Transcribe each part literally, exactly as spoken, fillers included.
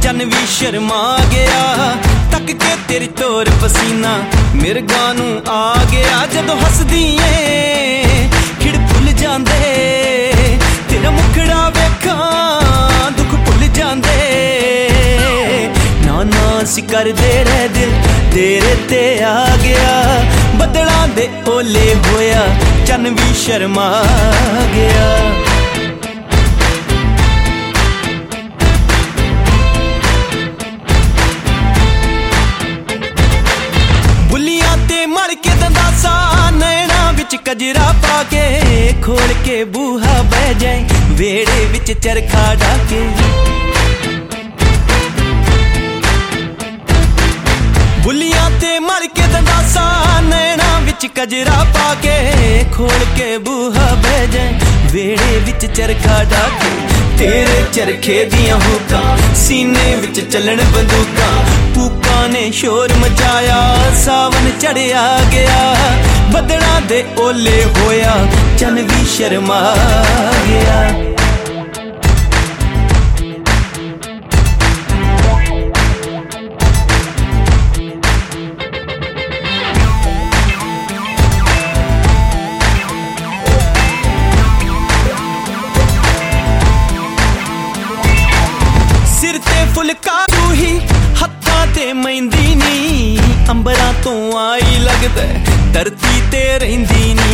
चन भी शर्मा गया। तक के तेरी तोर पसीना मिर्गां नूं आ गया। जदों हसदी ऐ खिड़ भुल जांदे, तेरा मुखड़ा वेखां दुख भुल जांदे। ना ना असीं करदे रह दिल तेरे ते आ गया। बदलां दे ओले होया चन भी शर्मा गया। कजरा पाके खोल के बूहा बह जाए, वेड़े विच चरखा डाके। बुलियां ते मर के दंदासा नैना विच कजरा पाके खोल के बूहा बह जाए, वेड़े विच चरखा डाके। तेरे चरखे दियां हुक्कां सीने विच चलन बंदूकां, पूकां ने शोर मचाया सावन चढ़िया गया। बदलां दे ओले होया चन भी शर्मा गया। सिर ते फुलका रूही हत्थां ते मैंदी नी, अंबरां तो आई लगदा धरती ते रहिंदी नी।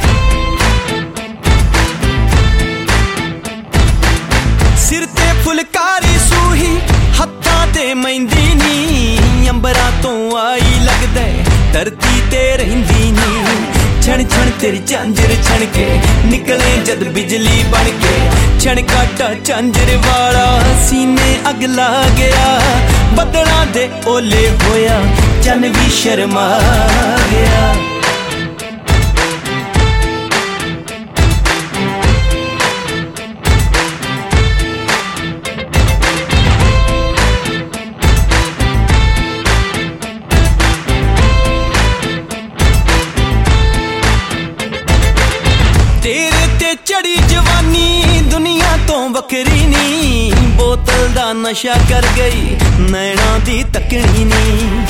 सिर ते फुलकारी सूही हत्थां ते मैंदी नी, अंबरां तो आई लगदा धरती ते रहिंदी नी। छण छण तेरी झांजर छण के निकले जद बिजली बन के, छण काटा झांजर वाला सीने अग ला गया। बदलां दे ओले होया चन भी शर्मा गया। तेरे ते चढ़ी जवानी दुनिया तो वखरी नी, बोतल दा नशा कर गई नैना दी तकनी नी।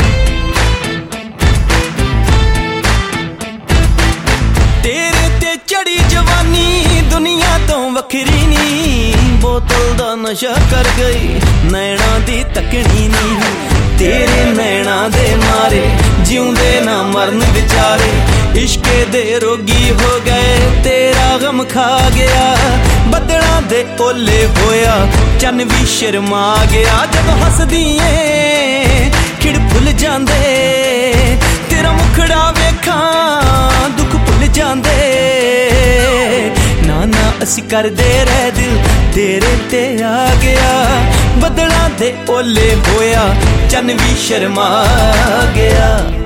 तेरे ते चढ़ी जवानी दुनिया तो वखरी नी, बोतल दा नशा कर गई नैना दी तकनी नी। तेरे नैना दे मारे जिउंदे ना मरन बेचारे, इश्के दे रोगी हो गए तेरा गम खा गया। बदलां दे ओले होया चन भी शर्मा गया। जब हसदी ऐ खिड़ भुल जांदे, तेरा मुखड़ा वेखां दुख भुल जांदे। ना ना असीं करदे रह दिल तेरे ते आ गया। बदलां दे ओले होया चन भी शर्मा गया।